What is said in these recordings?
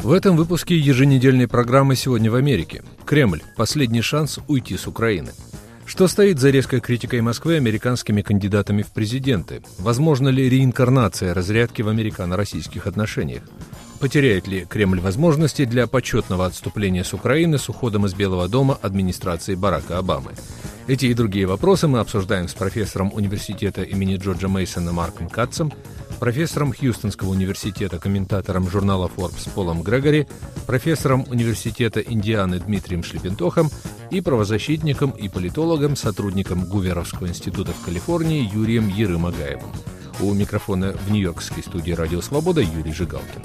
В этом выпуске еженедельной программы «Сегодня в Америке». Кремль. Последний шанс уйти с Украины. Что стоит за резкой критикой Москвы американскими кандидатами в президенты? Возможно ли реинкарнация разрядки в американо-российских отношениях? Потеряет ли Кремль возможности для почетного отступления с Украины с уходом из Белого дома администрации Барака Обамы? Эти и другие вопросы мы обсуждаем с профессором университета имени Джорджа Мейсона Марком Катцем, профессором Хьюстонского университета, комментатором журнала Forbes Полом Грегори, профессором университета Индианы Дмитрием Шлепентохом и правозащитником и политологом, сотрудником Гуверовского института в Калифорнии Юрием Ерым-Агаевым. У микрофона в нью-йоркской студии «Радио Свобода» Юрий Жигалкин.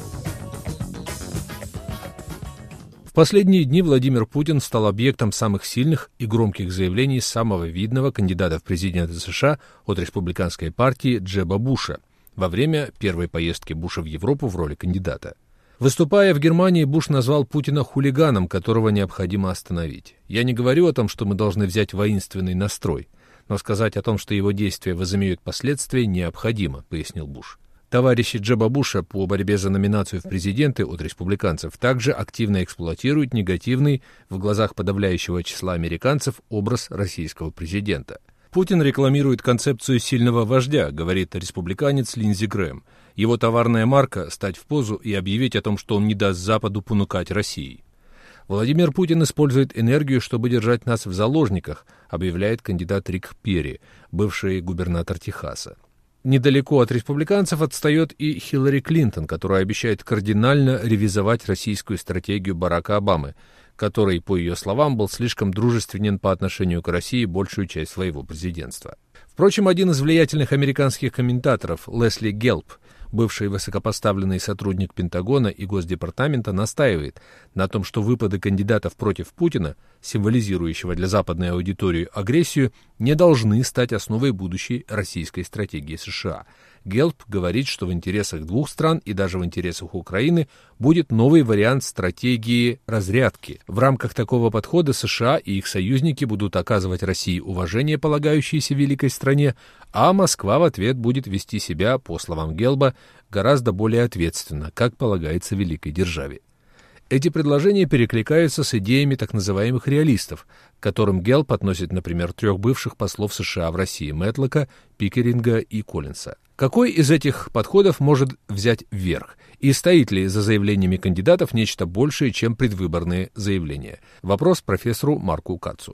В последние дни Владимир Путин стал объектом самых сильных и громких заявлений самого видного кандидата в президенты США от республиканской партии Джеба Буша во время первой поездки Буша в Европу в роли кандидата. Выступая в Германии, Буш назвал Путина хулиганом, которого необходимо остановить. «Я не говорю о том, что мы должны взять воинственный настрой, но сказать о том, что его действия возымеют последствия, необходимо», — пояснил Буш. Товарищи Джеба Буша по борьбе за номинацию в президенты от республиканцев также активно эксплуатируют негативный в глазах подавляющего числа американцев образ российского президента. Путин рекламирует концепцию сильного вождя, говорит республиканец Линдзи Грэм. Его товарная марка — стать в позу и объявить о том, что он не даст Западу понукать Россией. Владимир Путин использует энергию, чтобы держать нас в заложниках, объявляет кандидат Рик Перри, бывший губернатор Техаса. Недалеко от республиканцев отстает и Хиллари Клинтон, которая обещает кардинально ревизовать российскую стратегию Барака Обамы, который, по ее словам, был слишком дружественен по отношению к России большую часть своего президентства. Впрочем, один из влиятельных американских комментаторов, Лесли Гелп, бывший высокопоставленный сотрудник Пентагона и Госдепартамента, настаивает на том, что выпады кандидатов против Путина, символизирующего для западной аудитории агрессию, не должны стать основой будущей российской стратегии США. Гелп говорит, что в интересах двух стран и даже в интересах Украины будет новый вариант стратегии разрядки. В рамках такого подхода США и их союзники будут оказывать России уважение, полагающееся великой стране, а Москва в ответ будет вести себя, по словам Гелба, гораздо более ответственно, как полагается великой державе. Эти предложения перекликаются с идеями так называемых реалистов, к которым Гелп относит, например, 3 бывших послов США в России — Мэтлока, Пикеринга и Коллинса. Какой из этих подходов может взять верх? И стоит ли за заявлениями кандидатов нечто большее, чем предвыборные заявления? Вопрос профессору Марку Катцу.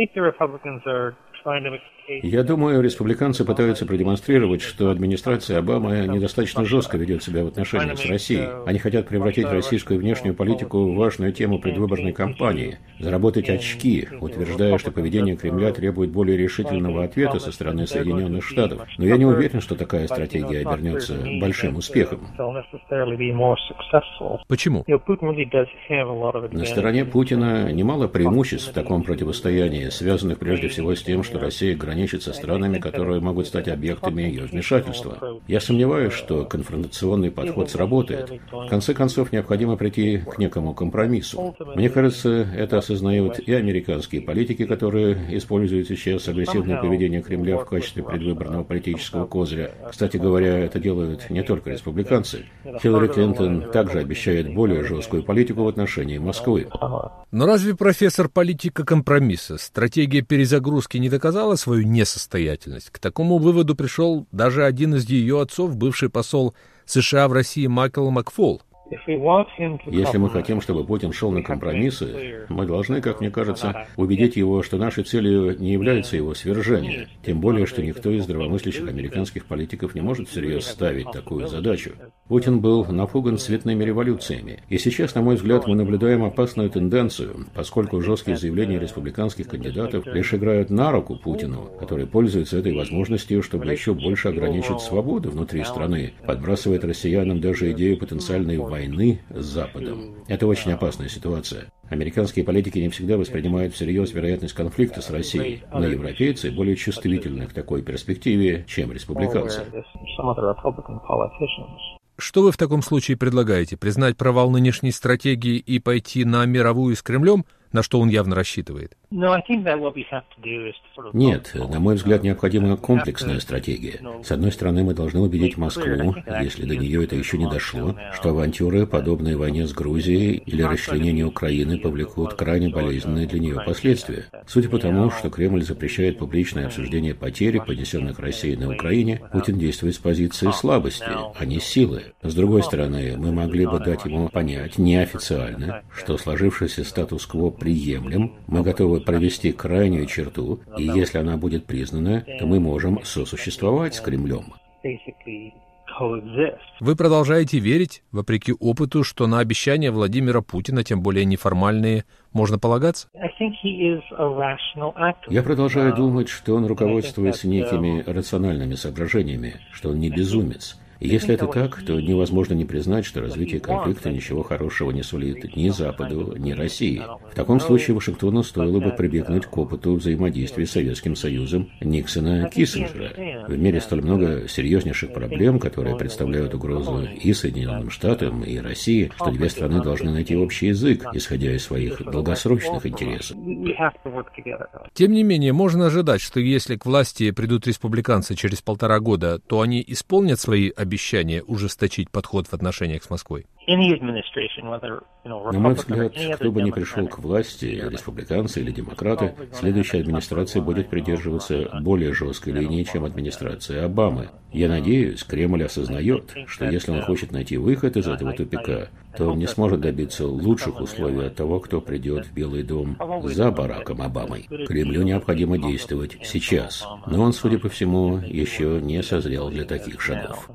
Я думаю, республиканцы пытаются продемонстрировать, что администрация Обамы недостаточно жестко ведет себя в отношениях с Россией. Они хотят превратить российскую внешнюю политику в важную тему предвыборной кампании, заработать очки, утверждая, что поведение Кремля требует более решительного ответа со стороны Соединенных Штатов. Но я не уверен, что такая стратегия обернется большим успехом. Почему? На стороне Путина немало преимуществ в таком противостоянии, связанных прежде всего с тем, что Россия граничит со странами, которые могут стать объектами ее вмешательства. Я сомневаюсь, что конфронтационный подход сработает. В конце концов, необходимо прийти к некому компромиссу. Мне кажется, это осознают и американские политики, которые используют сейчас агрессивное поведение Кремля в качестве предвыборного политического козыря. Кстати говоря, это делают не только республиканцы. Хиллари Клинтон также обещает более жесткую политику в отношении Москвы. Но разве, профессор, политика компромисса, стратегия перезагрузки не доказала свою несостоятельность? К такому выводу пришел даже один из ее отцов, бывший посол США в России Майкл Макфол. Если мы хотим, чтобы Путин шел на компромиссы, мы должны, как мне кажется, убедить его, что нашей целью не является его свержение. Тем более, что никто из здравомыслящих американских политиков не может всерьез ставить такую задачу. Путин был напуган цветными революциями. И сейчас, на мой взгляд, мы наблюдаем опасную тенденцию, поскольку жесткие заявления республиканских кандидатов лишь играют на руку Путину, который пользуется этой возможностью, чтобы еще больше ограничить свободу внутри страны, подбрасывает россиянам даже идею потенциальной войны с Западом. Это очень опасная ситуация. Американские политики не всегда воспринимают всерьез вероятность конфликта с Россией, но европейцы более чувствительны к такой перспективе, чем республиканцы. Что вы в таком случае предлагаете? Признать провал нынешней стратегии и пойти на мировую с Кремлем? на что он явно рассчитывает? Нет, на мой взгляд, необходима комплексная стратегия. С одной стороны, мы должны убедить Москву, если до нее это еще не дошло, что авантюры, подобные войне с Грузией или расчленению Украины, повлекут крайне болезненные для нее последствия. Судя по тому, что Кремль запрещает публичное обсуждение потерь, понесенных Россией на Украине, Путин действует с позиции слабости, а не силы. С другой стороны, мы могли бы дать ему понять неофициально, что сложившийся статус-кво приемлем, мы готовы провести крайнюю черту, и если она будет признана, то мы можем сосуществовать с Кремлем. Вы продолжаете верить, вопреки опыту, что на обещания Владимира Путина, тем более неформальные, можно полагаться? Я продолжаю думать, что он руководствуется некими рациональными соображениями, что он не безумец. И если это так, то невозможно не признать, что развитие конфликта ничего хорошего не сулит ни Западу, ни России. В таком случае Вашингтону стоило бы прибегнуть к опыту взаимодействия с Советским Союзом Никсона-Киссинджера. В мире столь много серьезнейших проблем, которые представляют угрозу и Соединенным Штатам, и России, что две страны должны найти общий язык, исходя из своих долгосрочных интересов. Тем не менее, можно ожидать, что если к власти придут республиканцы через 1,5 года, то они исполнят свои обещание ужесточить подход в отношениях с Москвой? На мой взгляд, кто бы ни пришел к власти, республиканцы или демократы, следующая администрация будет придерживаться более жесткой линии, чем администрация Обамы. Я надеюсь, Кремль осознает, что если он хочет найти выход из этого тупика, то он не сможет добиться лучших условий от того, кто придет в Белый дом за Бараком Обамой. Кремлю необходимо действовать сейчас, но он, судя по всему, еще не созрел для таких шагов.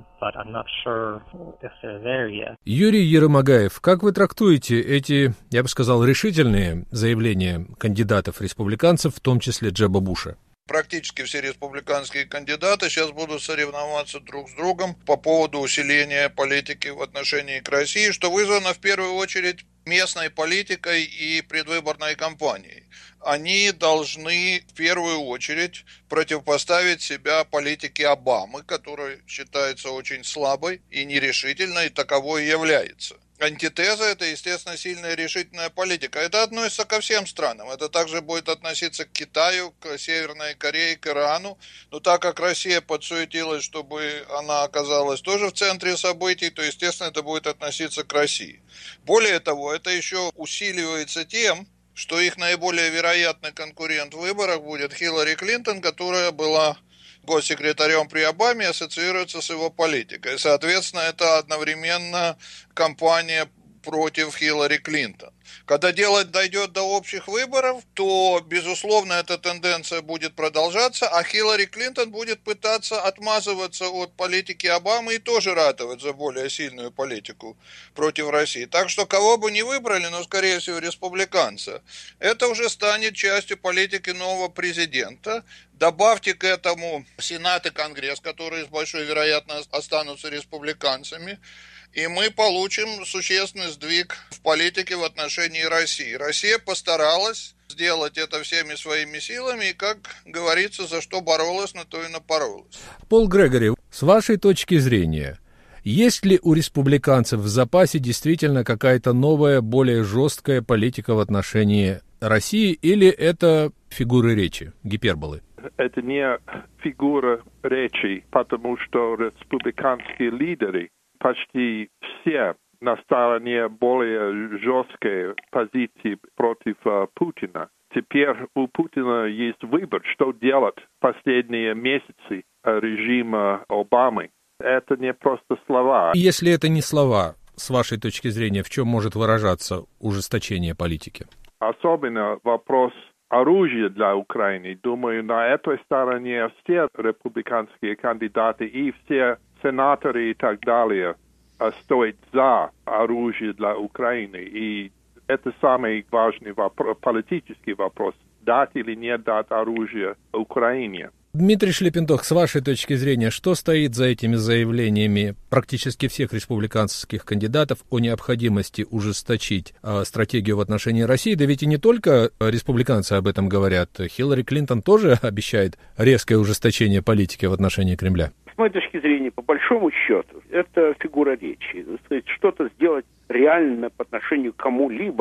Юрий Ермогаев, как вы трактуете эти, я бы сказал, решительные заявления кандидатов-республиканцев, в том числе Джеба Буша? Практически все республиканские кандидаты сейчас будут соревноваться друг с другом по поводу усиления политики в отношении к России, что вызвано в первую очередь местной политикой и предвыборной кампанией. Они должны в первую очередь противопоставить себя политике Обамы, которая считается очень слабой и нерешительной, и таковой и является. Антитеза – это, естественно, сильная решительная политика. Это относится ко всем странам. Это также будет относиться к Китаю, к Северной Корее, к Ирану. Но так как Россия подсуетилась, чтобы она оказалась тоже в центре событий, то, естественно, это будет относиться к России. Более того, это еще усиливается тем, что их наиболее вероятный конкурент в выборах будет Хиллари Клинтон, которая была госсекретарем при Обаме, ассоциируется с его политикой. Соответственно, это одновременно кампания против Хиллари Клинтон. Когда дело дойдет до общих выборов, то, безусловно, эта тенденция будет продолжаться, а Хиллари Клинтон будет пытаться отмазываться от политики Обамы и тоже ратовать за более сильную политику против России. Так что кого бы ни выбрали, но, скорее всего, республиканца, это уже станет частью политики нового президента. Добавьте к этому Сенат и Конгресс, которые с большой вероятностью останутся республиканцами, и мы получим существенный сдвиг в политике в отношении России. Россия постаралась сделать это всеми своими силами, и, как говорится, за что боролась, на то и напоролась. Пол Грегори, с вашей точки зрения, есть ли у республиканцев в запасе действительно какая-то новая, более жесткая политика в отношении России, или это фигуры речи, гиперболы? Это не фигура речи, потому что республиканские лидеры почти все на стороне более жесткой позиции против Путина. Теперь у Путина есть выбор, что делать в последние месяцы режима Обамы. Это не просто слова. Если это не слова, с вашей точки зрения, в чем может выражаться ужесточение политики? Особенно вопрос оружия для Украины. Думаю, на этой стороне все республиканские кандидаты и все сенаторы и так далее стоят за оружие для Украины. И это самый важный вопрос, политический вопрос, дать или не дать оружие Украине. Дмитрий Шлепендох, с вашей точки зрения, что стоит за этими заявлениями практически всех республиканских кандидатов о необходимости ужесточить стратегию в отношении России? Да ведь и не только республиканцы об этом говорят. Хиллари Клинтон тоже обещает резкое ужесточение политики в отношении Кремля. С моей точки зрения, по большому счету, это фигура речи. То есть что-то сделать реально по отношению к кому-либо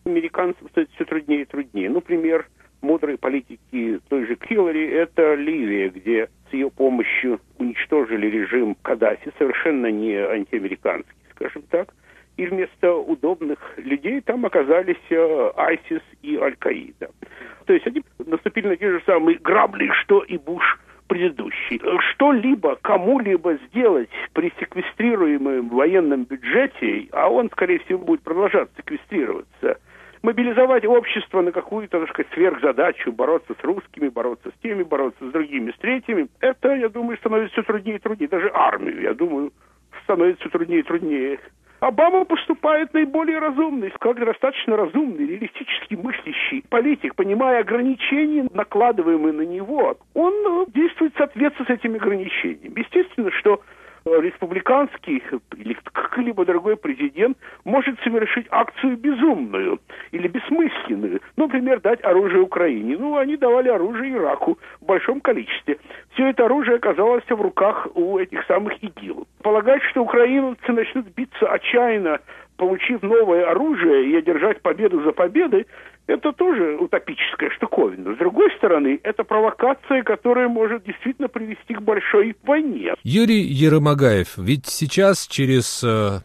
Американцам становится все труднее и труднее. Например, мудрые политики той же Хиллари – это Ливия, где с ее помощью уничтожили режим Каддафи, совершенно не антиамериканский, скажем так. И вместо удобных людей там оказались ISIS и Аль-Каида. То есть они наступили на те же самые грабли, что и Буш предыдущий. Что-либо, кому-либо сделать при секвестрируемом военном бюджете, а он, скорее всего, будет продолжать секвестрироваться, мобилизовать общество на какую-то, так сказать, сверхзадачу, бороться с русскими, бороться с теми, бороться с другими, с третьими, это, я думаю, становится все труднее и труднее. Даже армию, я думаю, становится все труднее и труднее. Обама поступает наиболее разумный, как достаточно разумный, реалистически мыслящий политик, понимая ограничения, накладываемые на него, он действует в соответствии с этими ограничениями. Естественно, что республиканский или какой-либо другой президент может совершить акцию безумную или бессмысленную. Например, дать оружие Украине. Они давали оружие Ираку в большом количестве. Все это оружие оказалось в руках у этих самых ИГИЛ. Полагать, что украинцы начнут биться отчаянно, получив новое оружие и одержать победу за победой, это тоже утопическая штуковина. С другой стороны, это провокация, которая может действительно привести к большой войне. Юрий Ермагаев, ведь сейчас, через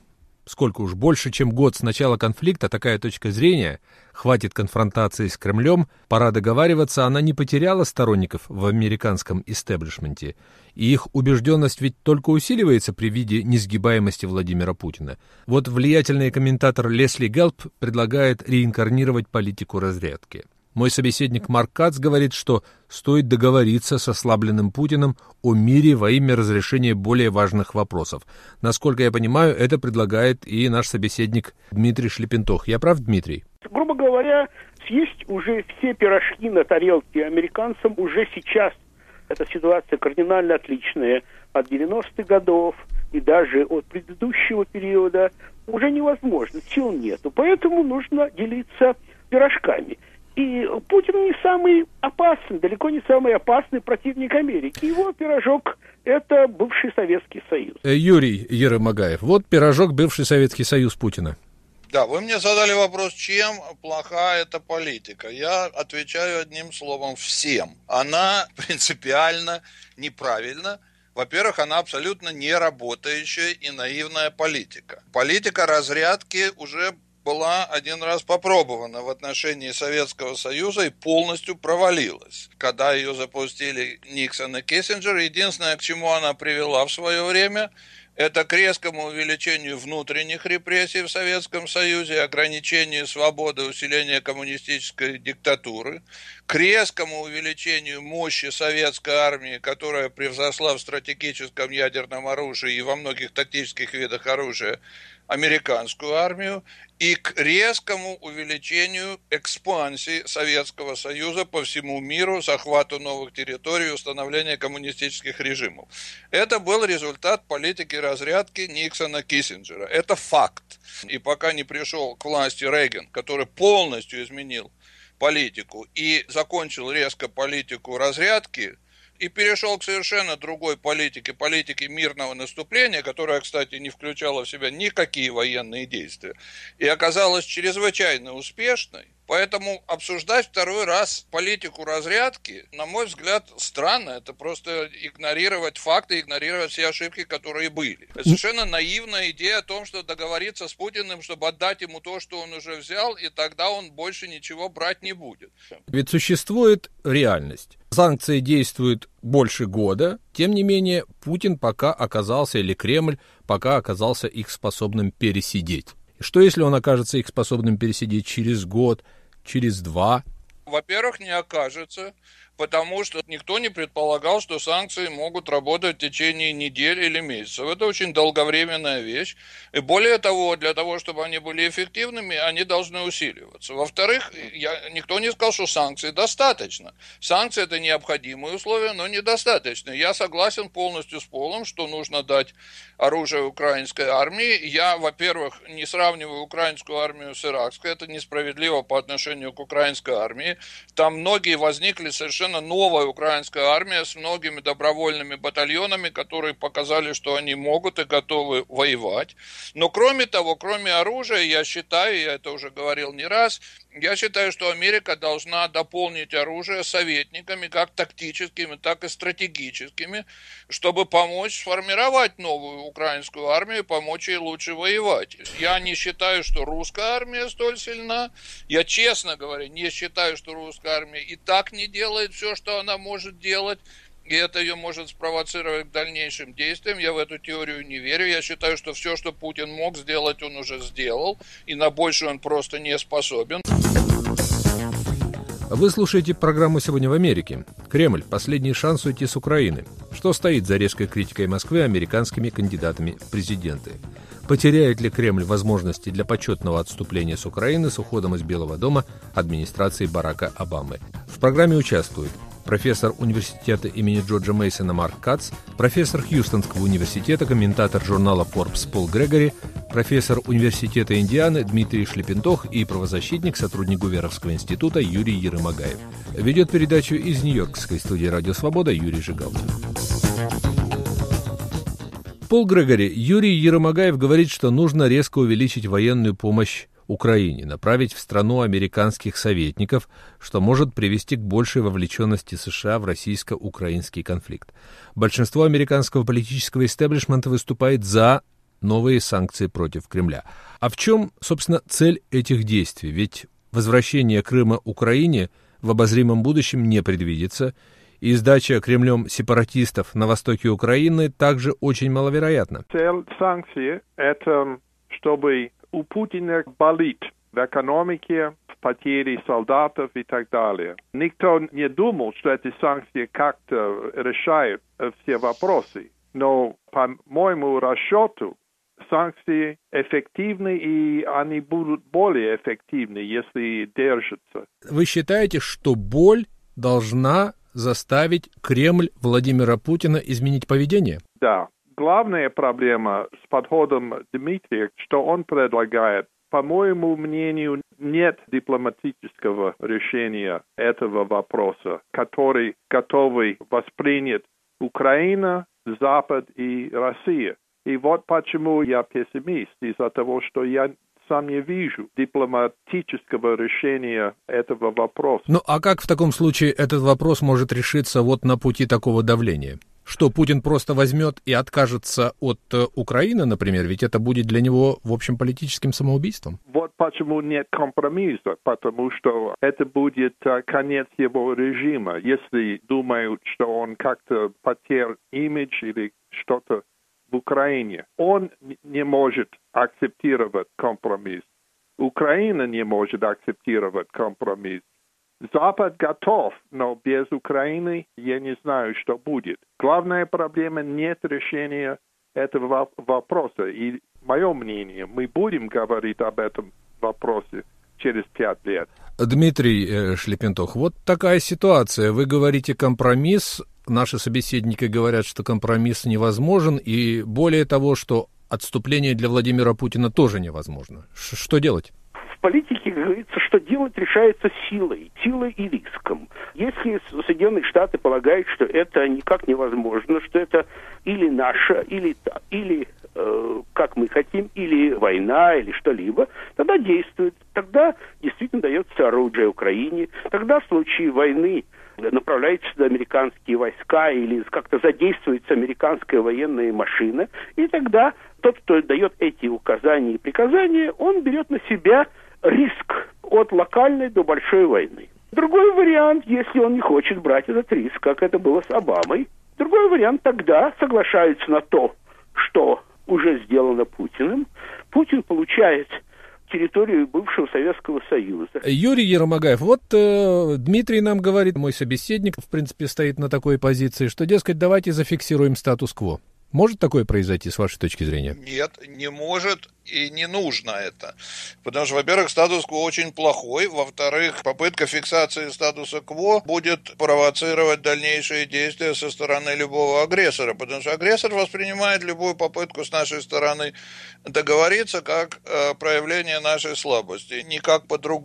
больше, чем год с начала конфликта, такая точка зрения, хватит конфронтации с Кремлем, пора договариваться, она не потеряла сторонников в американском истеблишменте. И их убежденность ведь только усиливается при виде несгибаемости Владимира Путина. Вот влиятельный комментатор Лесли Гэлп предлагает реинкарнировать политику разрядки. Мой собеседник Марк Кац говорит, что стоит договориться с ослабленным Путиным о мире во имя разрешения более важных вопросов. Насколько я понимаю, это предлагает и наш собеседник Дмитрий Шлепентох. Я прав, Дмитрий? Грубо говоря, съесть уже все пирожки на тарелке американцам уже сейчас. Эта ситуация кардинально отличная от 90-х годов и даже от предыдущего периода. Уже невозможно, сил нету. Поэтому нужно делиться пирожками. И Путин не самый опасный, далеко не самый опасный противник Америки. Его пирожок – это бывший Советский Союз. Юрий Ермагаев, вот пирожок бывший Советский Союз Путина. Да, вы мне задали вопрос, чем плоха эта политика. Я отвечаю одним словом: всем. Она принципиально неправильна. Во-первых, она абсолютно неработающая и наивная политика. Политика разрядки уже была один раз попробована в отношении Советского Союза и полностью провалилась. Когда ее запустили Никсон и Киссинджер, единственное, к чему она привела в свое время, это к резкому увеличению внутренних репрессий в Советском Союзе, ограничению свободы, усилению коммунистической диктатуры, к резкому увеличению мощи советской армии, которая превзошла в стратегическом ядерном оружии и во многих тактических видах оружия американскую армию, и к резкому увеличению экспансии Советского Союза по всему миру, захвату новых территорий, установлению коммунистических режимов. Это был результат политики разрядки Никсона-Киссинджера. Это факт. И пока не пришел к власти Рейган, который полностью изменил политику и закончил резко политику разрядки, и перешел к совершенно другой политике, политике мирного наступления, которая, кстати, не включала в себя никакие военные действия, и оказалась чрезвычайно успешной. Поэтому обсуждать второй раз политику разрядки, на мой взгляд, странно. Это просто игнорировать факты, игнорировать все ошибки, которые были. Это совершенно наивная идея о том, что договориться с Путиным, чтобы отдать ему то, что он уже взял, и тогда он больше ничего брать не будет. Ведь существует реальность. Санкции действуют больше года, тем не менее Путин пока оказался, или Кремль пока оказался их способным пересидеть. Что если он окажется их способным пересидеть через год, через два? Во-первых, не окажется, потому что никто не предполагал, что санкции могут работать в течение недель или месяцев. Это очень долговременная вещь. И более того, для того, чтобы они были эффективными, они должны усиливаться. Во-вторых, никто не сказал, что санкций достаточно. Санкции – это необходимые условия, но недостаточно. Я согласен полностью с Полом, что нужно дать оружие украинской армии. Я, во-первых, не сравниваю украинскую армию с иракской. Это несправедливо по отношению к украинской армии. Там многие возникли совершенно совершенно новая украинская армия с многими добровольными батальонами, которые показали, что они могут и готовы воевать. Но кроме того, кроме оружия, я считаю, я это уже говорил не раз, я считаю, что Америка должна дополнить оружие советниками, как тактическими, так и стратегическими, чтобы помочь сформировать новую украинскую армию, помочь ей лучше воевать. Я не считаю, что русская армия столь сильна. Я, честно говоря, не считаю, что русская армия и так не делает все, что она может делать. И это ее может спровоцировать к дальнейшим действиям. Я в эту теорию не верю. Я считаю, что все, что Путин мог сделать, он уже сделал. И на большее он просто не способен. Вы слушаете программу «Сегодня в Америке». Кремль – последний шанс уйти с Украины. Что стоит за резкой критикой Москвы американскими кандидатами в президенты? Потеряет ли Кремль возможности для почетного отступления с Украины с уходом из Белого дома администрации Барака Обамы? В программе участвуют профессор университета имени Джорджа Мейсона Марк Кац, профессор Хьюстонского университета, комментатор журнала Forbes Пол Грегори, профессор университета Индианы Дмитрий Шлепентох и правозащитник, сотрудник Гуверовского института Юрий Ермагаев. Ведет передачу из Нью-Йоркской студии «Радио Свобода» Юрий Жигалкин. Пол Грегори. Юрий Ермагаев говорит, что нужно резко увеличить военную помощь Украине, направить в страну американских советников, что может привести к большей вовлеченности США в российско-украинский конфликт. Большинство американского политического истеблишмента выступает за новые санкции против Кремля. А в чем, собственно, цель этих действий? Ведь возвращение Крыма Украине в обозримом будущем не предвидится, и сдача Кремлем сепаратистов на востоке Украины также очень маловероятна. Цель санкций – это чтобы у Путина болит в экономике, в потере солдатов и так далее. Никто не думал, что эти санкции как-то решают все вопросы. Но, по моему расчету, санкции эффективны, и они будут более эффективны, если держатся. Вы считаете, что боль должна заставить Кремль Владимира Путина изменить поведение? Да. Главная проблема с подходом Дмитрия, что он предлагает, по моему мнению, нет дипломатического решения этого вопроса, который готовы воспринять Украина, Запад и Россия. И вот почему я пессимист, из-за того, что я сам не вижу дипломатического решения этого вопроса. Ну а как в таком случае этот вопрос может решиться вот на пути такого давления? Что, Путин просто возьмет и откажется от Украины, например, ведь это будет для него, в общем, политическим самоубийством? Вот почему нет компромисса, потому что это будет конец его режима, если думают, что он как-то потерял имидж или что-то в Украине. Он не может акцептировать компромисс. Украина не может акцептировать компромисс. Запад готов, но без Украины я не знаю, что будет. Главная проблема – нет решения этого вопроса. И мое мнение, мы будем говорить об этом вопросе через 5 лет. Дмитрий Шлепентох, вот такая ситуация. Вы говорите компромисс, наши собеседники говорят, что компромисс невозможен, и более того, что отступление для Владимира Путина тоже невозможно. Что делать? В политике говорится, что делать решается силой и риском. Если Соединенные Штаты полагают, что это никак невозможно, что это или наше, или как мы хотим, или война, или что-либо, тогда действует. Тогда действительно дается оружие Украине. Тогда в случае войны направляются сюда американские войска или как-то задействуется американская военная машина. И тогда тот, кто дает эти указания и приказания, он берет на себя риск от локальной до большой войны. Другой вариант, если он не хочет брать этот риск, как это было с Обамой, другой вариант, тогда соглашаются на то, что уже сделано Путиным. Путин получает территорию бывшего Советского Союза. Юрий Ермагаев, вот Дмитрий нам говорит, мой собеседник, в принципе, стоит на такой позиции, что, дескать, давайте зафиксируем статус-кво. Может такое произойти, с вашей точки зрения? Нет, не может и не нужно это. Потому что, во-первых, статус-кво очень плохой. Во-вторых, попытка фиксации статуса-кво будет провоцировать дальнейшие действия со стороны любого агрессора. Потому что агрессор воспринимает любую попытку с нашей стороны договориться как проявление нашей слабости, никак по-другому.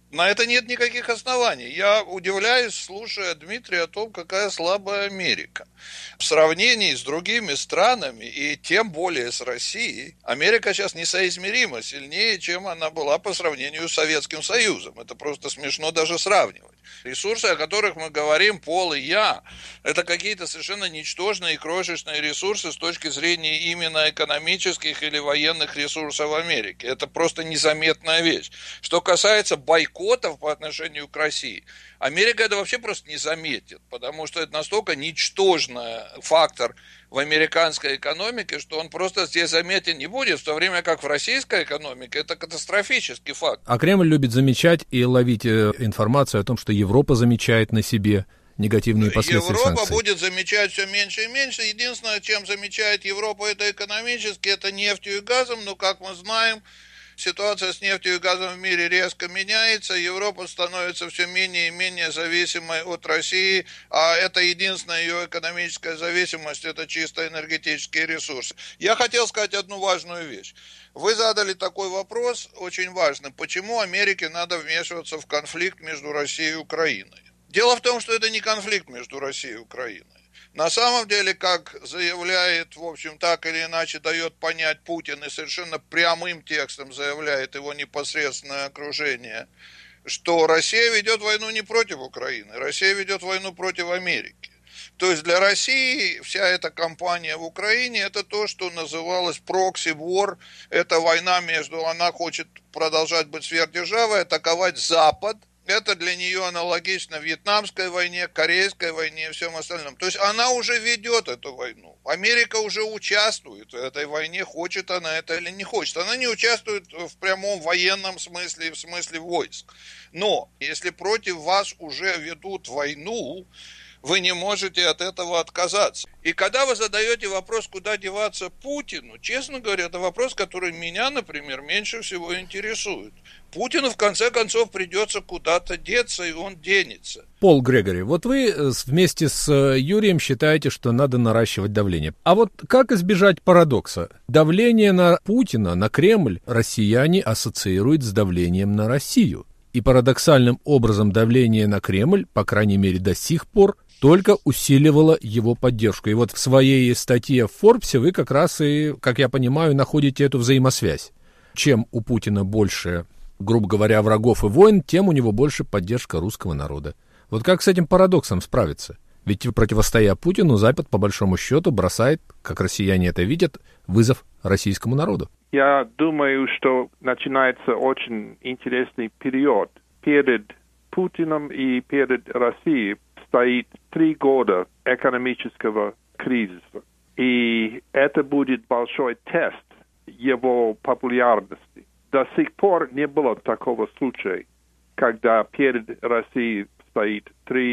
На это нет никаких оснований. Я удивляюсь, слушая Дмитрия, о том, какая слабая Америка. В сравнении с другими странами, и тем более с Россией, Америка сейчас несоизмеримо сильнее, чем она была по сравнению с Советским Союзом. Это просто смешно даже сравнивать. Ресурсы, о которых мы говорим, Пол и я, это какие-то совершенно ничтожные и крошечные ресурсы с точки зрения именно экономических или военных ресурсов Америки. Это просто незаметная вещь. Что касается бойкотов по отношению к России, Америка это вообще просто не заметит, потому что это настолько ничтожный фактор в американской экономике, что он просто здесь заметен не будет, в то время как в российской экономике это катастрофический факт. А Кремль любит замечать и ловить информацию о том, что Европа замечает на себе негативные последствия Европа санкций. будет замечать все меньше и меньше. Единственное, чем замечает Европа, это экономически, это нефтью и газом, но, как мы знаем, ситуация с нефтью и газом в мире резко меняется, Европа становится все менее и менее зависимой от России, а это единственная ее экономическая зависимость, это чисто энергетические ресурсы. Я хотел сказать одну важную вещь. Вы задали такой вопрос, очень важный, почему Америке надо вмешиваться в конфликт между Россией и Украиной. Дело в том, что это не конфликт между Россией и Украиной. На самом деле, как заявляет, в общем, так или иначе дает понять Путин и совершенно прямым текстом заявляет его непосредственное окружение, что Россия ведет войну не против Украины, Россия ведет войну против Америки. То есть для России вся эта кампания в Украине это то, что называлось прокси-вор, это война между, она хочет продолжать быть сверхдержавой, атаковать Запад. Это для нее аналогично Вьетнамской войне, Корейской войне и всем остальном. То есть она уже ведет эту войну. Америка уже участвует в этой войне, хочет она это или не хочет. Она не участвует в прямом военном смысле и в смысле войск. Но если против вас уже ведут войну, вы не можете от этого отказаться. И когда вы задаете вопрос, куда деваться Путину, честно говоря, это вопрос, который меня, например, меньше всего интересует. Путину, в конце концов, придется куда-то деться, и он денется. Пол Грегори, вот вы вместе с Юрием считаете, что надо наращивать давление. А вот как избежать парадокса? Давление на Путина, на Кремль, россияне ассоциируют с давлением на Россию. И парадоксальным образом давление на Кремль, по крайней мере до сих пор, только усиливало его поддержку. И вот в своей статье в Форбсе вы как раз и, как я понимаю, находите эту взаимосвязь. Чем у Путина больше, грубо говоря, врагов и войн, тем у него больше поддержка русского народа. Вот как с этим парадоксом справиться? Ведь противостоя Путину, Запад, по большому счету, бросает, как россияне это видят, вызов российскому народу. Я думаю, что начинается очень интересный период. Перед Путиным и перед Россией стоит 3 года экономического кризиса. И это будет большой тест его популярности. До сих пор не было такого случая, когда перед Россией стоит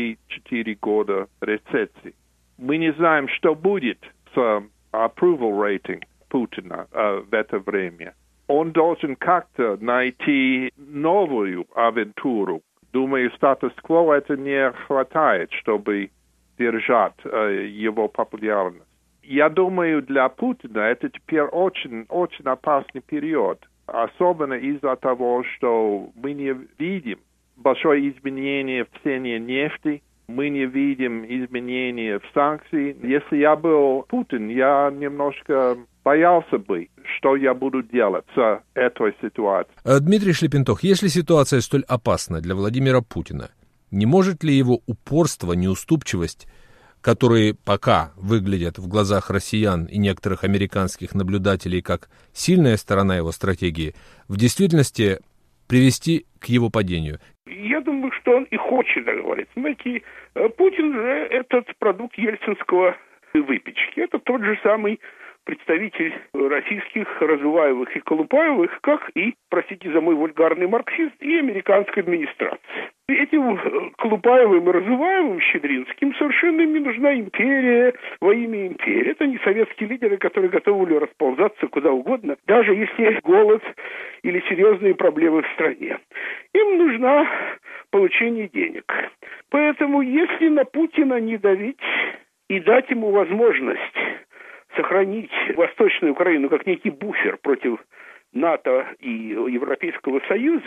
3-4 года рецессии. Мы не знаем, что будет с approval rating Путина в это время. Он должен как-то найти новую авантюру. Думаю, статус-кво это не хватает, чтобы держать его популярность. Я думаю, для Путина это теперь очень опасный период. Особенно из-за того, что мы не видим большое изменение в цене нефти, мы не видим изменения в санкциях. Если я был Путин, я немножко боялся бы, что я буду делать с этой ситуацией. Дмитрий Шлепентох, если ситуация столь опасна для Владимира Путина, не может ли его упорство, неуступчивость, которые пока выглядят в глазах россиян и некоторых американских наблюдателей как сильная сторона его стратегии, в действительности привести к его падению? Я думаю, что он и хочет договориться. Знаете, Путин же этот продукт ельцинского выпечки. Это тот же самый представитель российских Разуваевых и Колупаевых, как и, простите за мой вульгарный марксизм, и американской администрации. Этим Колупаевым и Разуваевым, Щедринским, совершенно не нужна империя во имя империи. Это не советские лидеры, которые готовы были расползаться куда угодно, даже если есть голод или серьезные проблемы в стране. Им нужно получение денег. Поэтому, если на Путина не давить и дать ему возможность сохранить Восточную Украину как некий буфер против НАТО и Европейского Союза,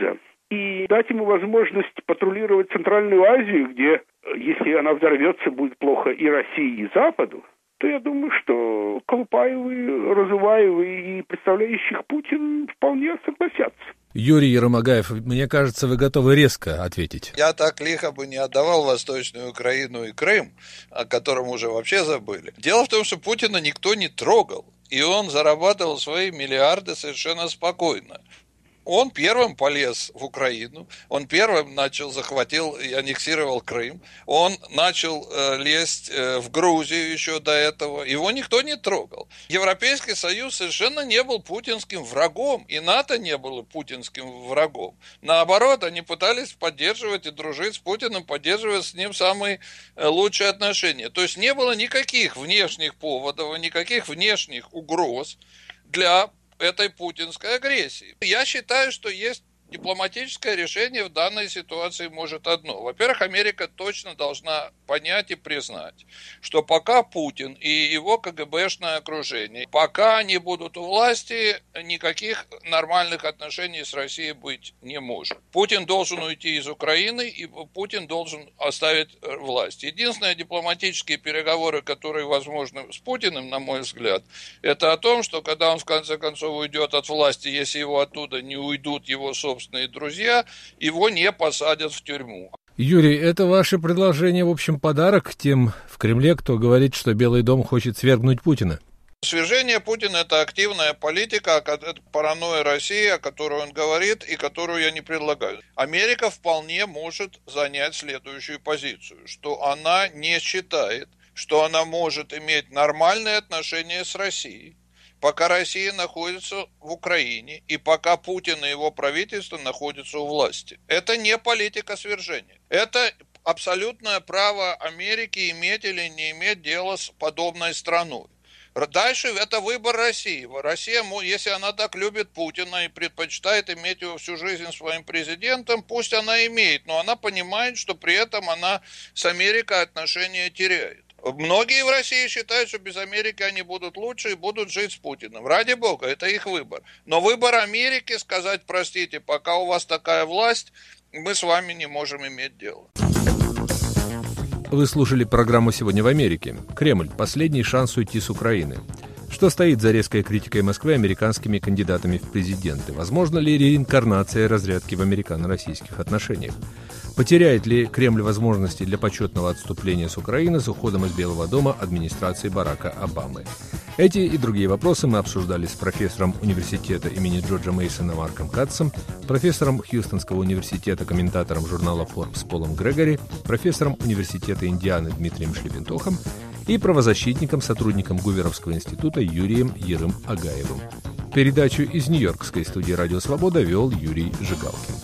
и дать ему возможность патрулировать Центральную Азию, где, если она взорвется, будет плохо и России, и Западу, то я думаю, что Колупаевы, Разуваевы и представляющих Путин вполне согласятся. Юрий Еромагаев, мне кажется, вы готовы резко ответить. Я так лихо бы не отдавал Восточную Украину и Крым, о котором уже вообще забыли. Дело в том, что Путина никто не трогал, и он зарабатывал свои миллиарды совершенно спокойно. Он первым полез в Украину, он первым захватил и аннексировал Крым, он начал лезть в Грузию еще до этого, его никто не трогал. Европейский Союз совершенно не был путинским врагом, и НАТО не было путинским врагом. Наоборот, они пытались поддерживать и дружить с Путиным, поддерживать с ним самые лучшие отношения. То есть не было никаких внешних поводов, никаких внешних угроз для этой путинской агрессии. Я считаю, что есть дипломатическое решение в данной ситуации может одно. Во-первых, Америка точно должна понять и признать, что пока Путин и его КГБшное окружение, пока они будут у власти, никаких нормальных отношений с Россией быть не может. Путин должен уйти из Украины, и Путин должен оставить власть. Единственные дипломатические переговоры, которые возможны с Путиным, на мой взгляд, это о том, что когда он в конце концов уйдет от власти, если его оттуда не уйдут его собственные друзья, его не посадят в тюрьму. Юрий, это ваше предложение, в общем, подарок тем в Кремле, кто говорит, что Белый дом хочет свергнуть Путина? Свержение Путина – это активная политика, это паранойя России, о которой он говорит и которую я не предлагаю. Америка вполне может занять следующую позицию, что она не считает, что она может иметь нормальные отношения с Россией, пока Россия находится в Украине и пока Путин и его правительство находятся у власти. Это не политика свержения. Это абсолютное право Америки иметь или не иметь дело с подобной страной. Дальше это выбор России. Россия, если она так любит Путина и предпочитает иметь его всю жизнь своим президентом, пусть она имеет, но она понимает, что при этом она с Америкой отношения теряет. Многие в России считают, что без Америки они будут лучше и будут жить с Путиным. Ради бога, это их выбор. Но выбор Америки сказать: простите, пока у вас такая власть, мы с вами не можем иметь дело. Вы слушали программу «Сегодня в Америке». Кремль. Последний шанс уйти с Украины. Что стоит за резкой критикой Москвы американскими кандидатами в президенты? Возможно ли реинкарнация разрядки в американо-российских отношениях? Потеряет ли Кремль возможности для почетного отступления с Украины с уходом из Белого дома администрации Барака Обамы? Эти и другие вопросы мы обсуждали с профессором университета имени Джорджа Мейсона Марком Катцем, профессором Хьюстонского университета, комментатором журнала Forbes Полом Грегори, профессором университета Индианы Дмитрием Шлепентохом и правозащитником, сотрудником Гуверовского института Юрием Ерым-Агаевым. Передачу из Нью-Йоркской студии «Радио Свобода» вел Юрий Жигалкин.